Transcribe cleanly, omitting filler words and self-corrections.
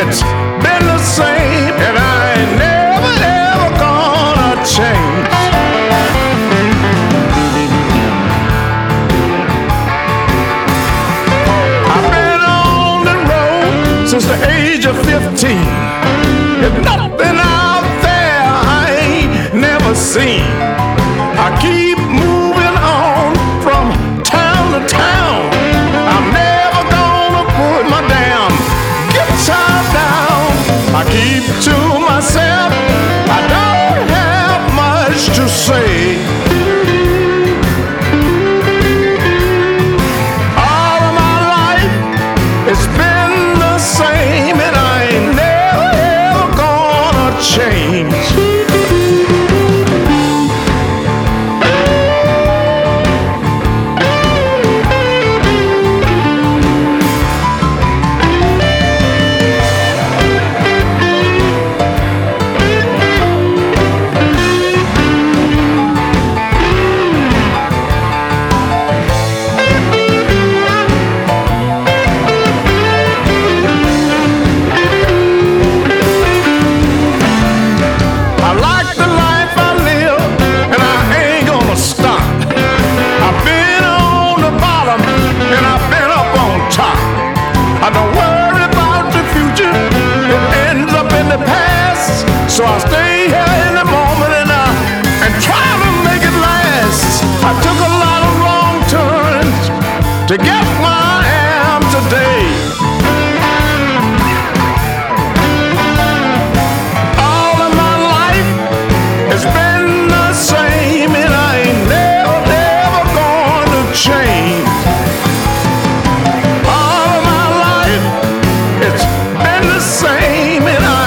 It's been the same, and I ain't never, ever gonna change. I've been on the road since the age of 15. There's nothing out there I ain't never seen. I keep moving on from town to town. I'm never gonna put my damn guitar down. I keep to myself. I don't have much to say. All of my life it's been the same, and I ain't never ever gonna change. I like the life I live, and I ain't gonna stop. I've been on the bottom, and I've been up on top. I don't worry about the future, it ends up in the past. So I stay here in the moment, and try to make it last. I took a lot of wrong turns to get where I am today. All of my life it's been the same, and I ain't never, ever gonna change. All of my life it's been the same, and I